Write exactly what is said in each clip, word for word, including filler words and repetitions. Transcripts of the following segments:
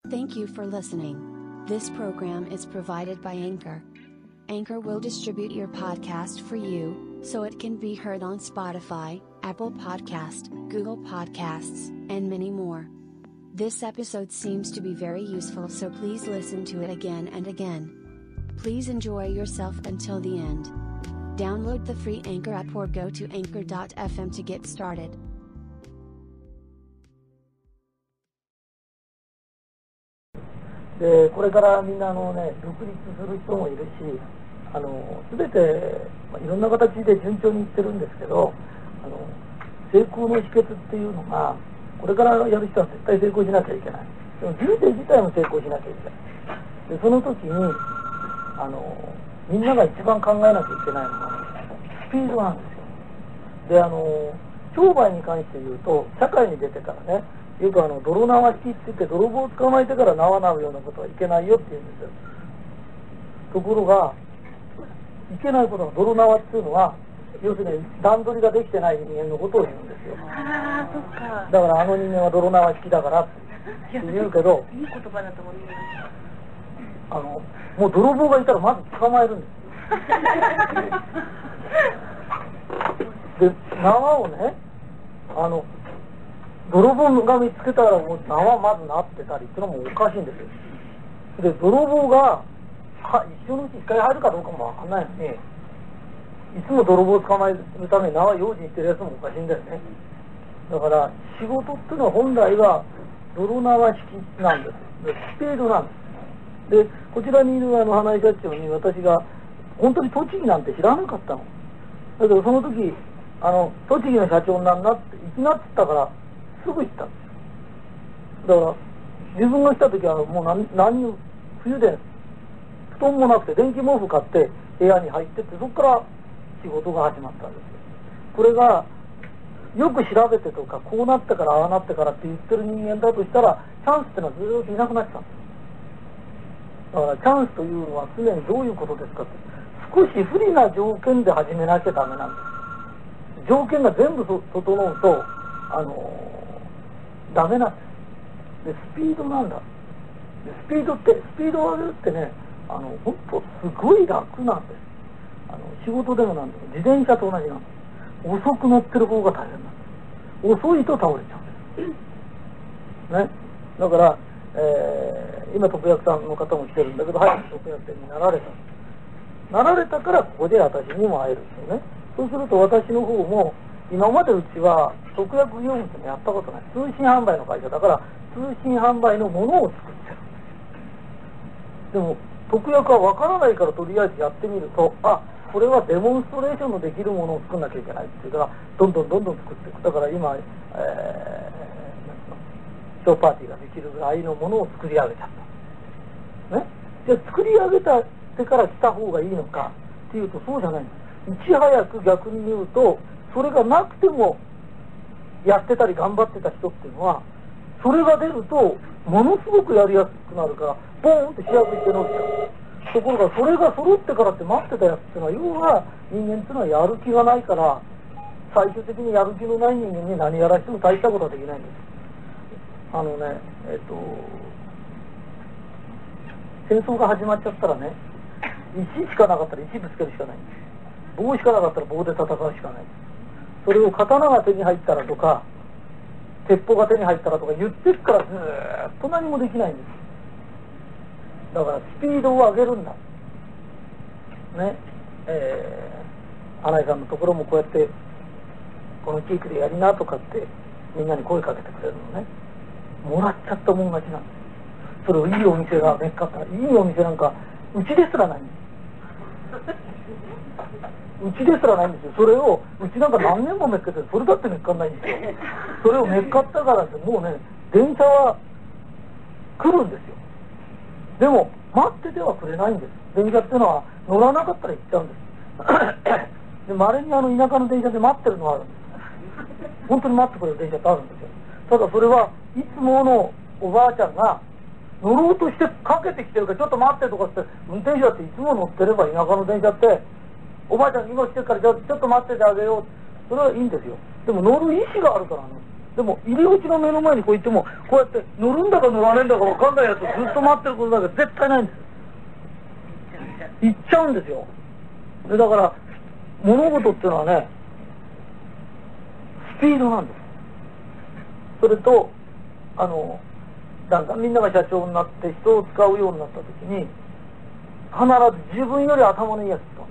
Thank you for listening. This program is provided by Anchor. Anchor will distribute your podcast for you, so it can be heard on Spotify, Apple Podcast, Google Podcasts, and many more. This episode seems to be very useful, so please listen to it again and again. Please enjoy yourself until the end. Download the free Anchor app or go to anchor dot f m to get started. でこれからみんなあの、ね、独立する人もいるし、あの全て、まあ、いろんな形で順調にいってるんですけど、あの成功の秘訣っていうのが、これからやる人は絶対成功しなきゃいけない。でも人生自体も成功しなきゃいけない。でその時にあのみんなが一番考えなきゃいけないのは、ね、スピードなんですよ。であの商売に関して言うと、社会に出てからね、よくあの泥縄式って言って、泥棒を捕まえてから縄縄うようなことはいけないよって言うんですよ。ところがいけないことの泥縄っていうのは、要するに段取りができてない人間のことを言うんですよ。 ああ、そっか。 だからあの人間は泥縄式だからって言うけど、 いい言葉だと思います。 あのもう泥棒がいたらまず捕まえるんですよ。で縄をね、あの泥棒が見つけたらもう縄まずなってたりっていうのもおかしいんですよ。で泥棒がは一生のうち一回入るかどうかもわかんないのに、いつも泥棒を捕まえるために縄用心してるやつもおかしいんだよね。だから仕事っていうのは本来は泥縄式なんです。でスピードなんです。でこちらにいるあの花井社長に、私が本当に栃木なんて知らなかったの。だけどその時あの栃木の社長になるなっていきなって言ったからすぐ行ったんですよ。だから自分が来た時はもう 何, 何冬で布団もなくて電気毛布買って部屋に入ってって、そこから仕事が始まったんですよ。これがよく調べてとか、こうなってからああなってからって言ってる人間だとしたら、チャンスってのはずっといなくなってたんですよ。だからチャンスというのは常にどういうことですかって、少し不利な条件で始めなきゃダメなんです。条件が全部整うとあのダメなんです。でスピードなんだ。でスピードってスピードを上げるってね、あの本当すごい楽なんです。あの仕事でもなんでも自転車と同じなんです。遅く乗ってる方が大変なんです。遅いと倒れちゃうんですね。だから、えー、今特約さんの方も来てるんだけど、早く特約店になられたなられたからここで私にも会えるんですよね。そうすると私の方も、今までうちは特約業務ってのやったことない。通信販売の会社だから、通信販売のものを作ってるんですよ。でも特約は分からないから、とりあえずやってみると、あ、これはデモンストレーションのできるものを作んなきゃいけないっていうから、どんどんどんどん作っていく。だから今、えー、ショーパーティーができるぐらいのものを作り上げちゃったね。じゃあ作り上げたってから来た方がいいのかっていうと、そうじゃないんです。いち早く逆に言うと、それがなくてもやってたり頑張ってた人っていうのは、それが出るとものすごくやりやすくなるから、ボーンって主役って伸びちゃう。ところがそれが揃ってからって待ってたやつっていうのは、要は人間っていうのはやる気がないから、最終的にやる気のない人間に何やらしても大したことはできないんです。あのねえっと戦争が始まっちゃったらね、石しかなかったら石ぶつけるしかないんです。棒しかなかったら棒で戦うしかない。それを刀が手に入ったらとか鉄砲が手に入ったらとか言ってっから、ずーっと何もできないんです。だからスピードを上げるんだね。えー、新井さんのところもこうやってこの地域でやりなとかってみんなに声かけてくれるのね。もらっちゃったもん勝ちなんです。それをいいお店がめっかったら、いいお店なんかうちですらないんです。うちですらないんですよ。それをうちなんか何年もめっかって、それだってめっかんないんですよ。それをめっかったからって、もうね電車は来るんですよ。でも待っててはくれないんです。電車っていうのは乗らなかったら行っちゃうんですで、稀にあの田舎の電車で待ってるのはあるんです。本当に待ってくれる電車ってあるんですよ。ただそれはいつものおばあちゃんが乗ろうとしてかけてきてるから、ちょっと待ってとかって、運転手だっていつも乗ってれば、田舎の電車っておばあちゃん今来てるからちょっと待っててあげよう、それはいいんですよ。でも乗る意思があるからね、 でも入り口の目の前にこう行ってもこうやって乗るんだか乗らねえんだか分かんないやつずっと待ってることだけ絶対ないんです。行っちゃうんですよ。でだから物事っていうのはねスピードなんです。それとあのだんだんみんなが社長になって人を使うようになった時に必ず自分より頭のいいやつ使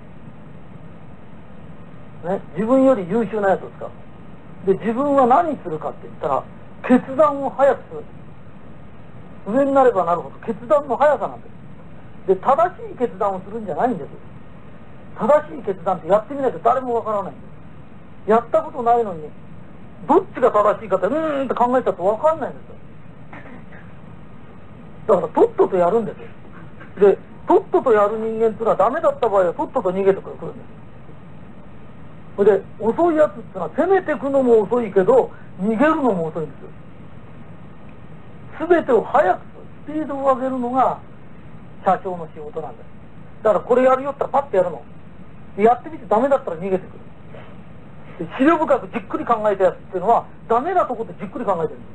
う、ね、自分より優秀なやつを使う。で自分は何するかって言ったら決断を早くする。上になればなるほど決断の速さなんです。で正しい決断をするんじゃないんです。正しい決断ってやってみないと誰もわからないんです。やったことないのにどっちが正しいかってうーんって考えちゃうとわかんないんですよ。だからとっととやるんですよ。でとっととやる人間っていうのはダメだった場合はとっとと逃げてくるんです。それで遅いやつっていうのは攻めていくのも遅いけど逃げるのも遅いんですよ。全てを早くスピードを上げるのが社長の仕事なんです。だからこれやるよったらパッとやるの。やってみてダメだったら逃げてくる。で資料深くじっくり考えたやつっていうのはダメなとこでじっくり考えてるんです。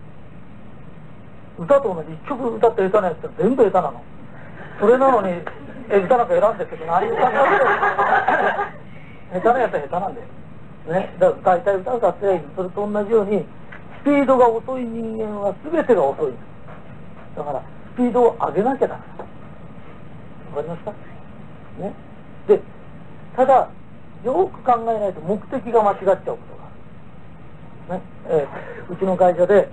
歌と同じ一曲歌って下手なやつって全部下手なの。それなのにえ歌なんか選んでるけど何歌か下手なやつは下手なんですね。だから歌いたい歌を歌っていい。それと同じようにスピードが遅い人間は全てが遅いんです。だからスピードを上げなきゃダメだ。わかりますかね。でただよく考えないと目的が間違っちゃうことがある、ねえー、うちの会社で、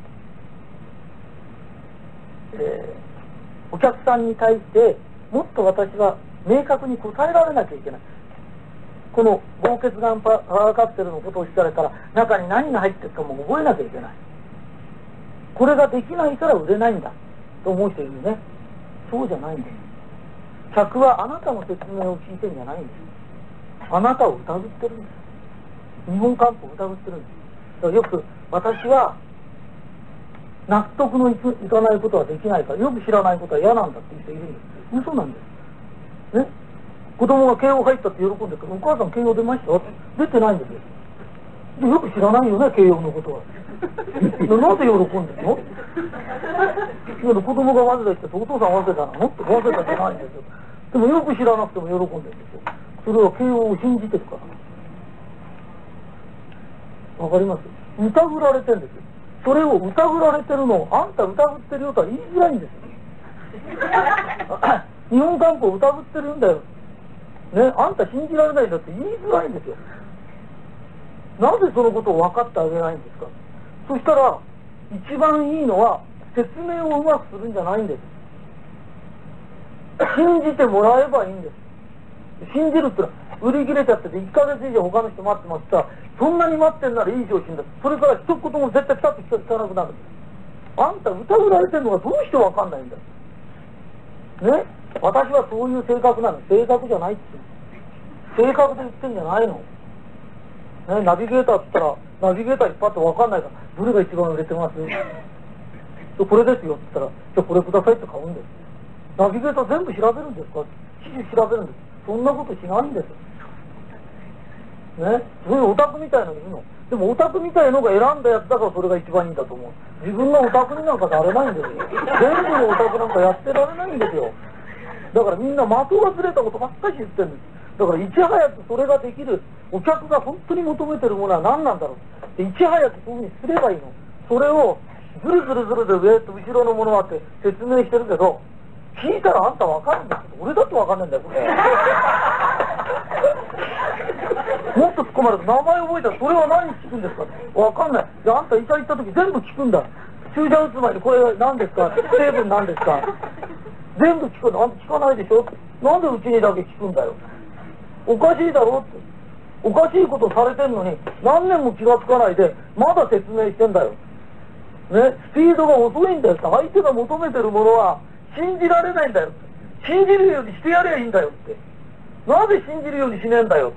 えー、お客さんに対してもっと私は明確に答えられなきゃいけない。この高血岩パワーカプセルのことを聞かれたら中に何が入ってるかも覚えなきゃいけない。これができないから売れないんだと思う人いるね。そうじゃないんです。客はあなたの説明を聞いてるんじゃないんです。あなたを疑ってるんです。日本漢方を疑ってるんです。だからよく私は納得のいくいかないことはできないからよく知らないことは嫌なんだっていう人いるんです。嘘なんですね。子供が慶応入ったって喜んでるけどお母さん慶応出ましたって出てないんですよ。でよく知らないよね慶応のことは。なぜ喜んでるの？子供が忘れてお父さん忘れたのって忘れたんじゃないんですよ。でもよく知らなくても喜んでるんですよ。それは慶応を信じてるから。わかります？疑られてるんですよ。それを疑られてるのをあんた疑ってるよとは言いづらいんですよ。日本漢方を疑ってるんだよ。ね、あんた信じられないんだって言いづらいんですよ。なぜそのことを分かってあげないんですか。そしたら一番いいのは説明をうまくするんじゃないんです。信じてもらえばいいんです。信じるってのは売り切れちゃってていっかげつ以上他の人待ってますからそんなに待ってんならいい商品だ。それから一言も絶対ピタッと聞かなくなるんです。あんた疑われてるのがどうして分かんないんだね。私はそういう性格なの。性格じゃないって性格で言ってんじゃないの、ね、ナビゲーターって言ったらナビゲーターいっぱいあって分かんないからどれが一番売れてますこれですよって言ったらじゃあこれくださいって買うんです。ナビゲーター全部調べるんですか。記事調べるんです。そんなことしないんですね。そういうオタクみたいのいるの。でもオタクみたいのが選んだやつだからそれが一番いいんだと思う。自分がオタクになんかなれないんですよ。全部のオタクなんかやってられないんですよ。だからみんな的がずれたことばっかり言ってるんです。だからいち早くそれができるお客が本当に求めてるものは何なんだろう。でいち早くそういうふうにすればいいの。それをずるずるずるで上と後ろのものはって説明してるけど聞いたらあんた分かるんだけど俺だって分かんないんだよこれ。もっと突っ込まれると名前覚えたらそれは何聞くんですか分かんない。であんた医者行った時全部聞くんだ。注射打つ前にこれ何ですか成分何ですか全部聞くの。あんた聞かないでしょ。なんでうちにだけ聞くんだよ。おかしいだろって。おかしいことされてるのに何年も気がつかないでまだ説明してんだよね。スピードが遅いんだよって。相手が求めてるものは信じられないんだよって。信じるようにしてやればいいんだよって。なぜ信じるようにしねえんだよって。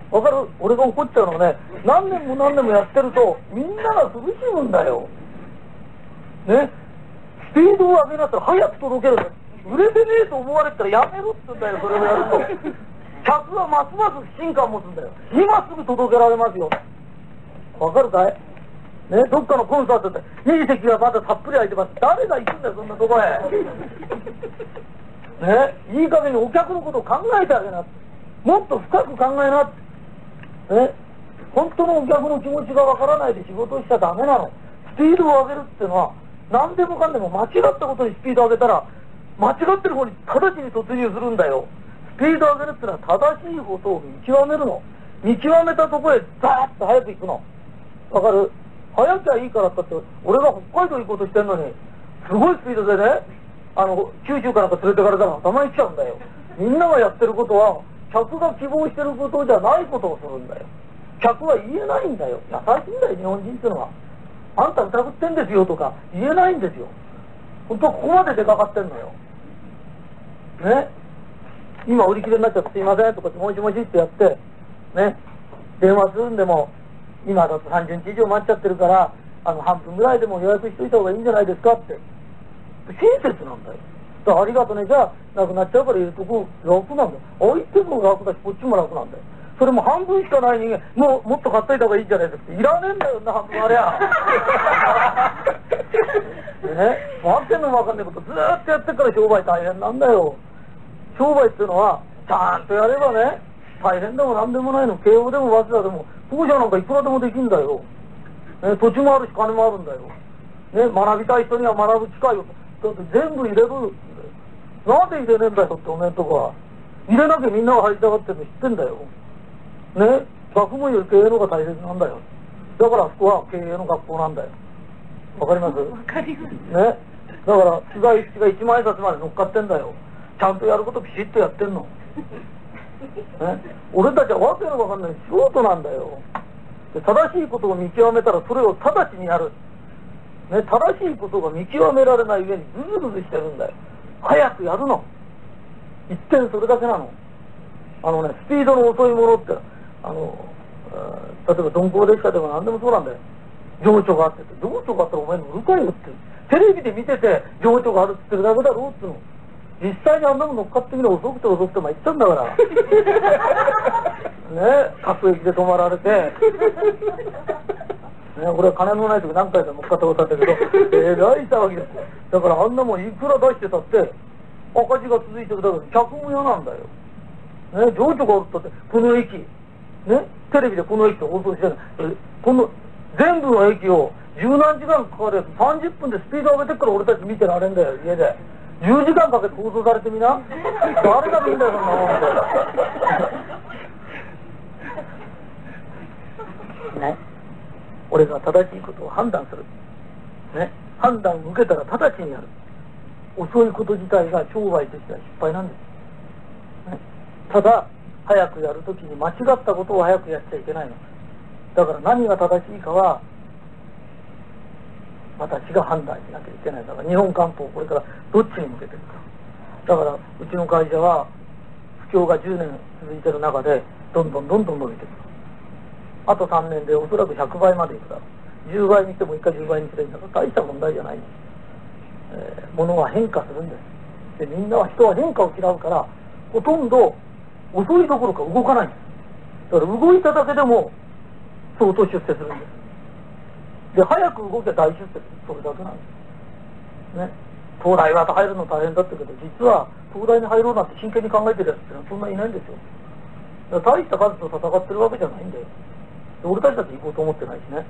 わかる？俺が怒っちゃうのはね何年も何年もやってるとみんなが苦しむんだよね。スピードを上げなったら早く届けるんだよ。売れてねえと思われたらやめろって言うんだよ。それをやると客はますます不信感を持つんだよ。今すぐ届けられますよ。わかるかいね、どっかのコンサートっていい席がまだたっぷり空いてます。誰が行くんだよそんなとこへ。ね、いい加減にお客のことを考えてあげな、もっと深く考えな、ね、本当のお客の気持ちがわからないで仕事をしちゃダメなの。スピードを上げるっていうのは何でもかんでも間違ったことにスピードを上げたら間違ってる方に直ちに突入するんだよ。スピードを上げるっていうのは正しいことを見極めるの。見極めたところへザーッと早く行くの。わかる？早きゃいいからったって俺が北海道行こうとしてんのにすごいスピードでね、あの九州からか連れてかれたら頭に来ちゃうんだよ。みんながやってることは客が希望してることじゃないことをするんだよ。客は言えないんだよ。優しいんだよ日本人っていうのは。あんた疑ってんですよとか言えないんですよ。本当ここまで出かかってんのよ。ね、今売り切れになっちゃってすいませんとかもしもしってやってね、電話するんでも今だとさんじゅうにち以上待っちゃってるからあの半分ぐらいでも予約しといた方がいいんじゃないですかって親切なんだよ。だからありがとね、じゃあなくなっちゃうから言うとこ楽なんだよ。相手も楽だしこっちも楽なんだよ。それも半分しかない人間もうもっと買っといた方がいいんじゃないですかっていらねえんだよな半分ありゃ。ね、わけのわかんないことずーっとやってから商売大変なんだよ。商売っていうのはちゃんとやればね大変でもなんでもないの。慶応でも早稲田でも当社なんかいくらでもできるんだよ。ね、土地もあるし金もあるんだよ。ね、学びたい人には学ぶ機会をだって全部入れるんだよ。なんで入れねえんだよっておめえんとこは。入れなきゃみんなが入りたがってるの知ってんだよ。ね、学問より経営の方が大切なんだよ。だからあそこは経営の学校なんだよ。わかります？ わかります。 ね、だから取材一が一万円札まで乗っかってんだよ。ちゃんとやることピシッとやってんの。ね、俺たちはわけのわかんない素人なんだよ。で正しいことを見極めたらそれを直ちにやる。ね、正しいことが見極められない上にズズズズしてるんだよ。早くやるの。一点それだけなの。あのね、スピードの遅いものってあの例えば鈍行列車でも何でもそうなんだよ。情緒があってて情緒があったらお前乗るかよってテレビで見てて情緒があるって言ってるだけだろうっての。実際にあんなの乗っかってみる遅くて遅くても言っちゃうんだからね、各駅で止まられてね、俺は金のない時何回か乗っかったことあったけどえらい騒ぎです。だからあんなもんいくら出してたって赤字が続いてるだけで客も嫌なんだよ。ね、情緒があるったってこの駅ね、テレビでこの駅と放送してるこの全部の駅を十何時間かかるやつさんじゅっぷんでスピード上げてっから俺たち見てられんだよ家で。じゅうじかんかけて放送されてみな誰が見んだよそんなもんね、俺が正しいことを判断する、ね、判断を受けたら直ちにやる。遅いこと自体が商売としては失敗なんです、ね、ただ早くやるときに間違ったことを早くやっちゃいけないの。だから何が正しいかは私が判断しなきゃいけない。だから日本官報これからどっちに向けてるか。だからうちの会社は不況がじゅうねん続いてる中でどんどんどんどん伸びてくる。あとさんねんでおそらくひゃくばいまでいくだろう。じゅうばいにしてもいっかじゅうばいにすればいいんだから大した問題じゃないんです、えー、ものは変化するんです。でみんなは人は変化を嫌うからほとんど遅いどころか動かないんです。だから動いただけでも相当出世するんです。で早く動きゃ大出世する。それだけなんですね。東大は入るの大変だったけど実は東大に入ろうなんて真剣に考えてるやつってのはそんないないんですよ。だから大した数と戦ってるわけじゃないんだよ。で俺たちだって行こうと思ってないしね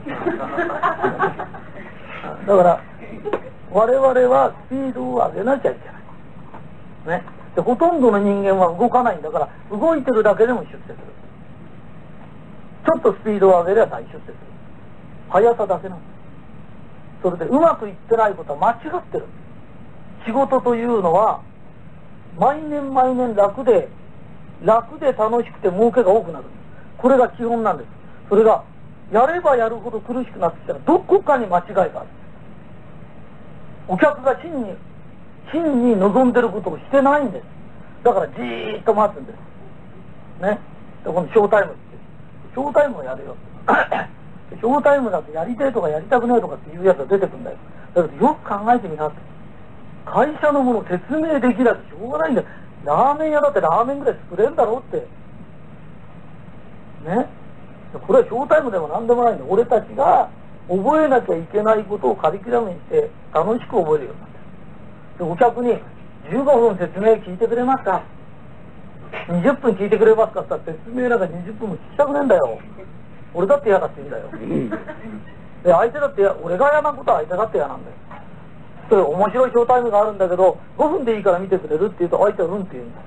だから我々はスピードを上げなきゃいけないね。でほとんどの人間は動かないんだから動いてるだけでも出世する。ちょっとスピードを上げれば大出世する。速さだけなんです。それでうまくいってないことは間違ってる。仕事というのは毎年毎年楽で楽で楽しくて儲けが多くなる。これが基本なんです。それがやればやるほど苦しくなってきたらどこかに間違いがある。お客が真に真に望んでることをしてないんです。だからじーっと待つんですね。でこのショータイムってショータイムをやるよショータイムだとやりたいとかやりたくないとかっていうやつが出てくるんだよ。だけどよく考えてみなって会社のものを説明できなくてしょうがないんだよ。ラーメン屋だってラーメンぐらい作れるんだろうってね。これはショータイムでも何でもないんだ。俺たちが覚えなきゃいけないことをカリキュラムにして楽しく覚えるようになってる。でお客にじゅうごふん説明聞いてくれますか、にじゅっぷん聞いてくれますかって言ったら、説明なんかにじゅっぷんも聞きたくねえんだよ。俺だって嫌だって言うんだよ。で相手だって俺が嫌なことは相手だって嫌なんだよ。それ面白いショータイムがあるんだけどごふんでいいから見てくれるって言うと相手はうんって言うん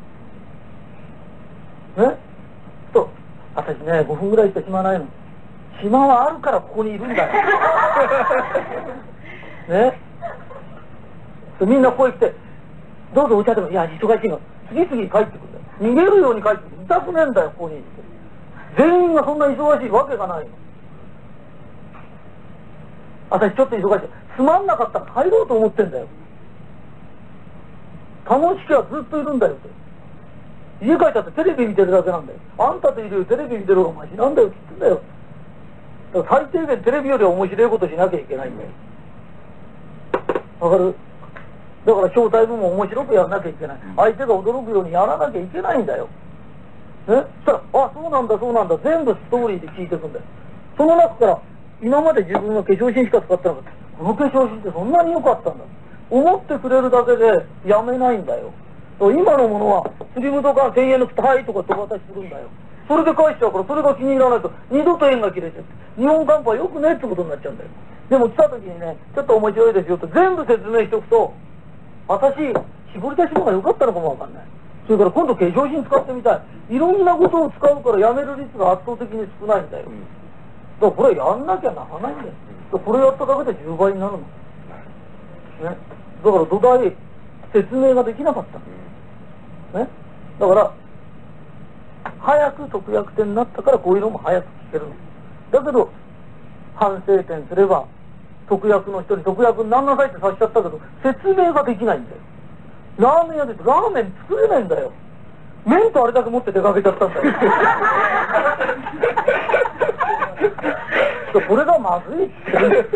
だよ。ねと私ねごふんぐらいしか暇ないの。暇はあるからここにいるんだよ。ねでみんなこう言ってどうぞお茶でも、いや忙しいの、次々帰ってくるんだよ。逃げるように帰ってくる。痛くねえんだよここに。全員がそんな忙しいわけがないの。私ちょっと忙しい、つまんなかったら帰ろうと思ってんだよ。楽しきゃずっといるんだよって。家帰ったってテレビ見てるだけなんだよ。あんたといるよテレビ見てる方がマシなんだよって言ってんだよ。だから最低限テレビよりは面白いことしなきゃいけないんだよ。わかる？だからショータイムも面白くやらなきゃいけない。相手が驚くようにやらなきゃいけないんだよ。ね、そしたら、あ、そうなんだそうなんだ、全部ストーリーで聞いていくんだよ。その中から今まで自分は化粧品しか使ってなかった、この化粧品ってそんなに良かったんだ思ってくれるだけでやめないんだよ。今のものはスリムドカンせんえんのはいとか手渡しするんだよ。それで返しちゃうから、それが気に入らないと二度と縁が切れちゃって日本乾杯よくねってことになっちゃうんだよ。でも来た時にね、ちょっと面白いですよと全部説明しておくと、私絞り出しの方が良かったのかもわかんない。それから今度化粧品使ってみたい、いろんなことを使うからやめる率が圧倒的に少ないんだよ。だからこれやんなきゃならないんだよ。これやっただけでじゅうばいになるの、ね、だから土台説明ができなかった、ね、だから早く特約点になったからこういうのも早く聞けるのだけど、反省点すれば特約の人に特約になんなさいってさせちゃったけど説明ができないんだよ。ラーメン屋でラーメン作れないんだよ。麺とあれだけ持って出かけちゃったんだよ。これがまずいって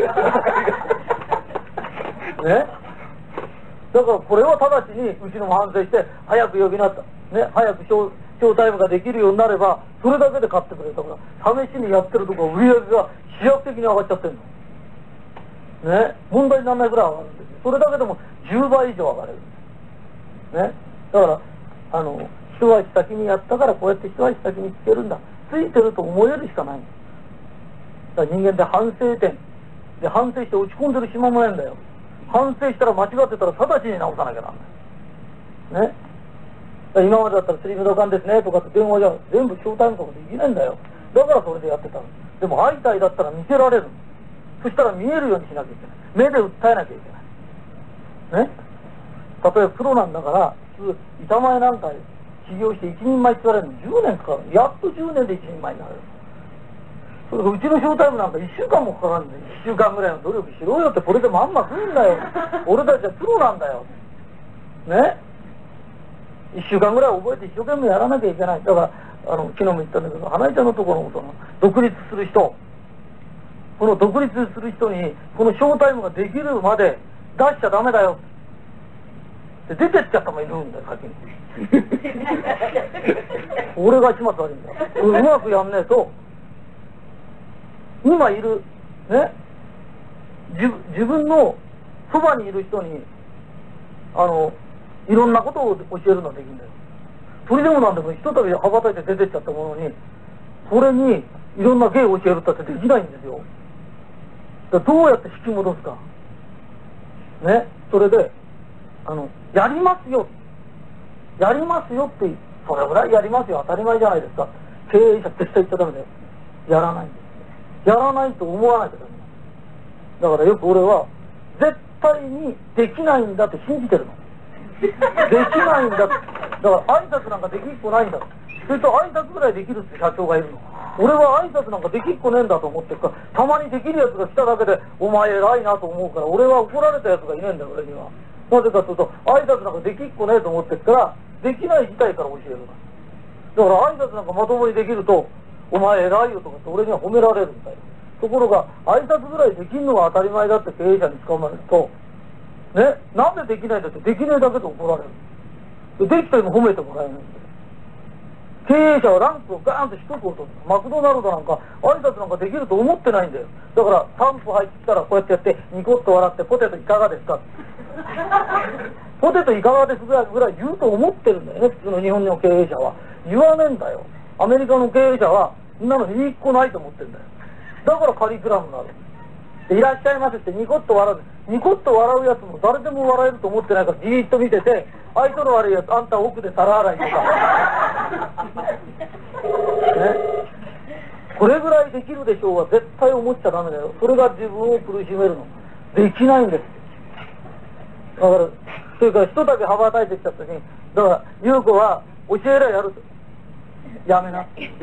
ね。だからこれは直ちにうちのも反省して早く呼びなった、ね、早くショー、ショータイムができるようになればそれだけで買ってくれたから試しにやってるとこ売り上げが飛躍的に上がっちゃってるのね。問題にならないぐらい上がるんですよ。それだけでもじゅうばい以上上がれるんですね。だからあの一足先にやったからこうやって一足先に聞けるんだ、ついてると思えるしかないんです。だから人間で反省点で反省して落ち込んでる暇もないんだよ。反省したら間違ってたら直ちに直さなきゃなんないね。だから今までだったらスリムドカンですねとかって電話じゃ全部ショータイムとかできないんだよ。だからそれでやってたの。でも相対だったら見せられる。そしたら見えるようにしなきゃいけない。目で訴えなきゃいけないね。例えばプロなんだから普通板前なんか修行して一人前って言われるのじゅうねんかかる。やっとじゅうねんで一人前になれる。それうちのショータイムなんかいっしゅうかんもかかるんで、いっしゅうかんぐらいの努力しろよって、これでまんま食うんだよ。俺たちはプロなんだよね。いっしゅうかんぐらい覚えて一生懸命やらなきゃいけない。だからあの昨日も言ったんだけど、花井ちゃんのところのその独立する人、この独立する人にこのショータイムができるまで出しちゃダメだよって出てっちゃったもいるんだよ先に。俺が始末悪いんだよ。うまくやんねえと今いるね、自, 自分のそばにいる人にあのいろんなことを教えるのができるんだよ。それでもなんでもひとたび羽ばたいて出てっちゃったものにこれにいろんな芸を教えるったってできないんですよ。だからどうやって引き戻すかね。それであのやりますよやりますよってそれぐらいやりますよ当たり前じゃないですか。経営者絶対言っちゃダメだよ。やらないんです。やらないと思わないとダメだ。だからよく俺は絶対にできないんだって信じてるの。できないんだって。だから挨拶なんかできっこないんだ。それと挨拶ぐらいできるって社長がいるの。俺は挨拶なんかできっこねえんだと思ってるから、たまにできるやつが来ただけでお前偉いなと思うから、俺は怒られたやつがいねえんだよ俺には。なぜかというと挨拶なんかできっこねえと思ってるからできない自体から教えるの。だから挨拶なんかまともにできるとお前偉いよとかって俺には褒められるんだよ。ところが挨拶ぐらいできるのが当たり前だって経営者に捕まるとね、なんでできないんだってできねえだけで怒られる。できても褒めてもらえないんだよ。 経営者はランクをガーンと低く落とす。マクドナルドなんか挨拶なんかできると思ってないんだよ。だからタンプ入ってきたらこうやってやってニコッと笑ってポテトいかがですかポテトいかがですぐらいぐらい言うと思ってるんだよね、普通の日本の経営者は。言わねえんだよ。アメリカの経営者はそんなのいいっこないと思ってるんだよ。だからカリキュラムがある。でいらっしゃいませってニコッと笑う。ニコッと笑うやつも誰でも笑えると思ってないからじーっと見てて、相性の悪いやつあんた奥で皿洗いとかね、これぐらいできるでしょうは絶対思っちゃダメだよ。それが自分を苦しめるの。できないんです。だからそれから人だけ羽ばたいてきた時に、だから優子は教えりゃやると。やめな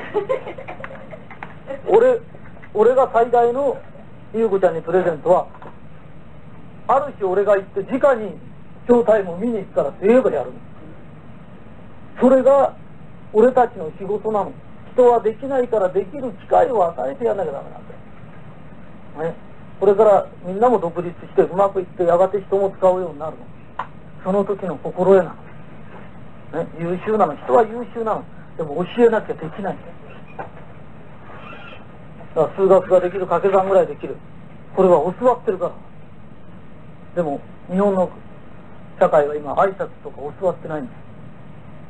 俺俺が最大の優子ちゃんにプレゼントは、ある日俺が行って直にショータイムを見に行くからって言えばやるの。それが俺たちの仕事なの。人はできないからできる機会を与えてやらなきゃダメなんだよ、ね、これからみんなも独立してうまくいってやがて人も使うようになるの。その時の心得なの、ね、優秀なの。人は優秀なの。でも教えなきゃできないんだよ。だから数学ができる、掛け算ぐらいできる、これは教わってるから。でも日本の社会は今挨拶とか教わってないんです。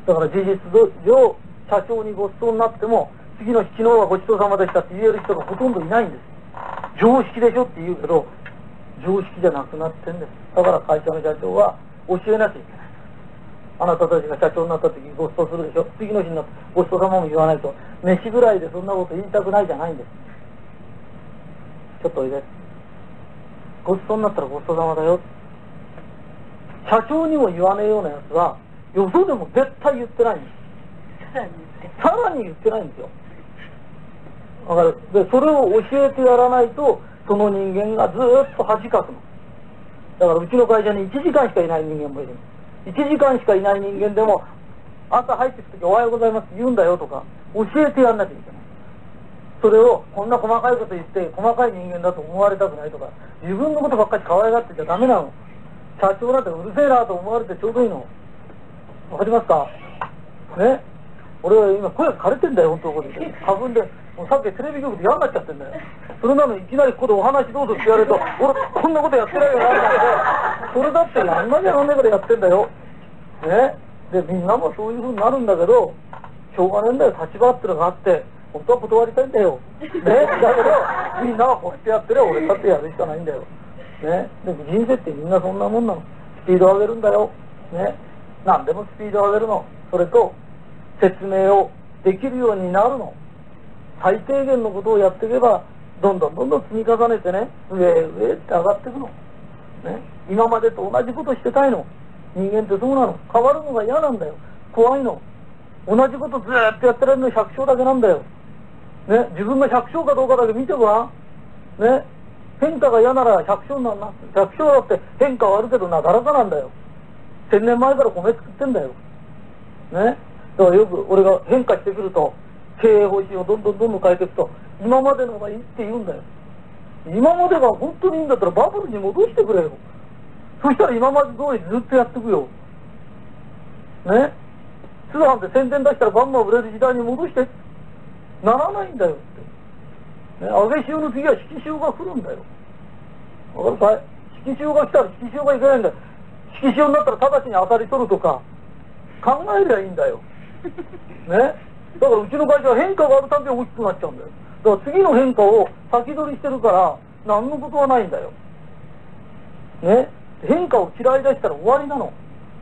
だから事実上社長にごちそうになっても次の日昨日はごちそうさまでしたって言える人がほとんどいないんです。常識でしょって言うけど常識じゃなくなってんです。だから会社の社長は教えなきゃいけない。あなたたちが社長になった時にごちそうするでしょ。次の日になってごちそうさまも言わないと、飯ぐらいでそんなこと言いたくないじゃないんです。ちょっとおいで、ごちそうになったらごちそうさまだよ。社長にも言わねえようなやつはよそでも絶対言ってないんです。さらに言ってないんですよ。だからでそれを教えてやらないとその人間がずっと恥かくの。だからうちの会社にいちじかんしかいない人間もいる。いちじかんしかいない人間でも朝入ってきた時おはようございますって言うんだよとか教えてやんなきゃいけない。それをこんな細かいこと言って細かい人間だと思われたくないとか自分のことばっかり可愛がってちゃダメなの。社長なんてうるせえなと思われてちょうどいいの。わかりますかね。俺は今声が枯れてんだよ、本当ここで花粉で。もうさっきテレビ局で嫌になっちゃってんだよ。それなのにいきなりここでお話どうぞって言われると俺こんなことやってないよなってそれだってやんなきゃなんねえからやってんだよね。でみんなもそういう風になるんだけどしょうがねえんだよ。立場ってのがあって本当は断りたいんだよ、ね、だけどみんなはこうやってやってりゃ俺だってやるしかないんだよ、ね、でも人生ってみんなそんなもんなの。スピードを上げるんだよ、ね、何でもスピードを上げるの。それと説明をできるようになるの。最低限のことをやっていけばどんどんどんどん積み重ねてね上へ上へって上がっていくの、ね、今までと同じことしてたいの。人間ってそうなの。変わるのが嫌なんだよ。怖いの。同じことずーっとやってられるの百姓だけなんだよ、ね、自分が百姓かどうかだけ見てごらん、ね、変化が嫌なら百姓になんな。百姓だって変化はあるけどなだらかなんだよ。千年前から米作ってんだよ、ね、だからよく俺が変化してくると経営方針をどんどんどんどん変えていくと今までのがいいって言うんだよ。今までが本当にいいんだったらバブルに戻してくれよ。そしたら今まで通りずっとやっていくよ、ね、通販で宣伝出したらバンバン売れる時代に戻してならないんだよって、ね、揚げ潮の次は引き潮が来るんだよ。わかるかい。引き潮が来たら引き潮がいけないんだよ。引き潮になったら直ちに当たり取るとか考えりゃいいんだよ、ね、だからうちの会社は変化があるたびに大きくなっちゃうんだよ。だから次の変化を先取りしてるから何のことはないんだよ、ね、変化を嫌いだしたら終わりなの。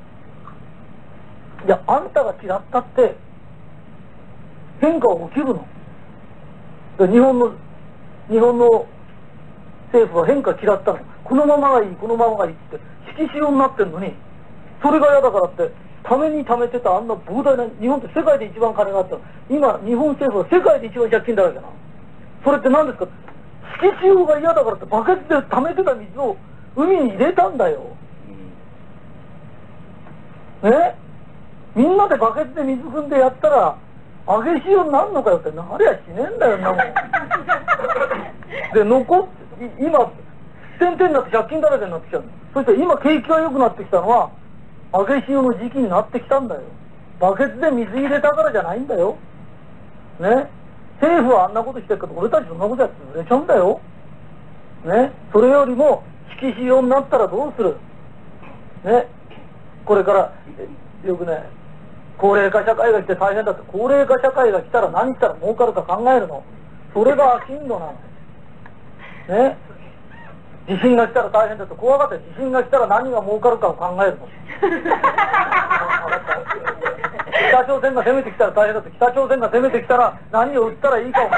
いやあんたが嫌ったって変化は起きるの。で日本の日本の政府は変化嫌ったの。このままがいいこのままがいいって引き潮になってるのにそれが嫌だからってためにためてたあんな膨大な日本って世界で一番金があったの。今日本政府は世界で一番借金だらけなの。それって何ですか。引き潮が嫌だからってバケツでためてた水を海に入れたんだよ、ね、みんなでバケツで水汲んでやったら揚げ潮になるのかよってなりゃしねえんだよなもんで残って今点々になって借金だらけになってきたの。そして今景気が良くなってきたのは揚げ潮の時期になってきたんだよ。 バケツで水入れたからじゃないんだよ。ね。政府はあんなことしてるけど、俺たちそんなことやって潰れちゃうんだよ。ね。それよりも、引き潮になったらどうする。ね。これから、よくね、高齢化社会が来て大変だって、高齢化社会が来たら何したら儲かるか考えるの。それが進路なんです。ね。地震が来たら大変だって怖がって、地震が来たら何が儲かるかを考えるの。北朝鮮が攻めてきたら大変だって、北朝鮮が攻めてきたら何を売ったらいいかを考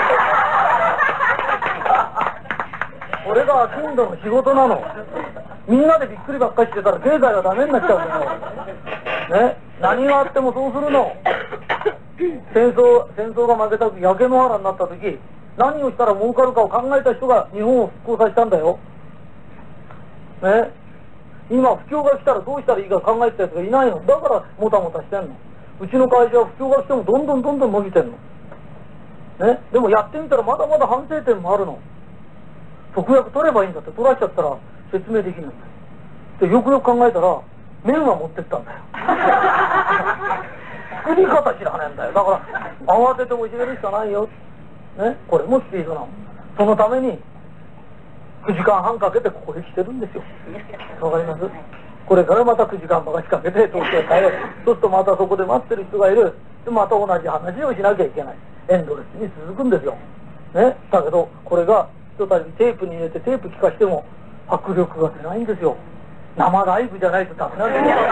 える。これが進路の仕事なの。みんなでびっくりばっかりしてたら経済がダメになっちゃうんだよ。ね。何があってもそうするの。戦争、戦争が負けた時、焼け野原になった時、何をしたら儲かるかを考えた人が日本を復興させたんだよ。ね。今不況が来たらどうしたらいいか考えてたやつがいないの。だからもたもたしてんの。うちの会社は不況が来てもどんどんどんどん伸びてんの。ね。でもやってみたらまだまだ反省点もあるの。特約取ればいいんだって、取らしちゃったら説明できないんだよ。で、よくよく考えたら、麺は持ってったんだよ。作り方知らねえんだよ。だから、慌ててもいじめるしかないよ。ね。これもスピードなの。そのために、くじかんはんかけてここへ来てるんですよ。わかります？これからまたくじかんばかしかけて東京へ帰る。そうするとまたそこで待ってる人がいる。で、また同じ話をしなきゃいけない。エンドレスに続くんですよ。ね。だけど、これが、一たびテープに入れてテープ聞かしても迫力が出ないんですよ。生ライブじゃないとダメなんですよ。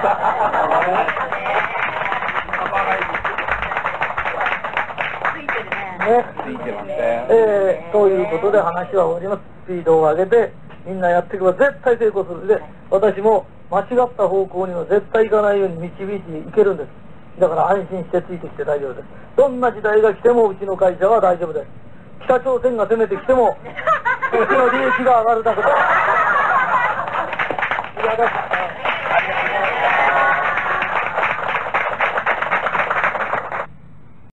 ね、えー、ということで話は終わります。スピードを上げてみんなやっていけば絶対成功する。で、私も間違った方向には絶対行かないように導いていけるんです。だから安心してついてきて大丈夫です。どんな時代が来てもうちの会社は大丈夫です。北朝鮮が攻めてきてもうちの利益が上がるだけです。いやだ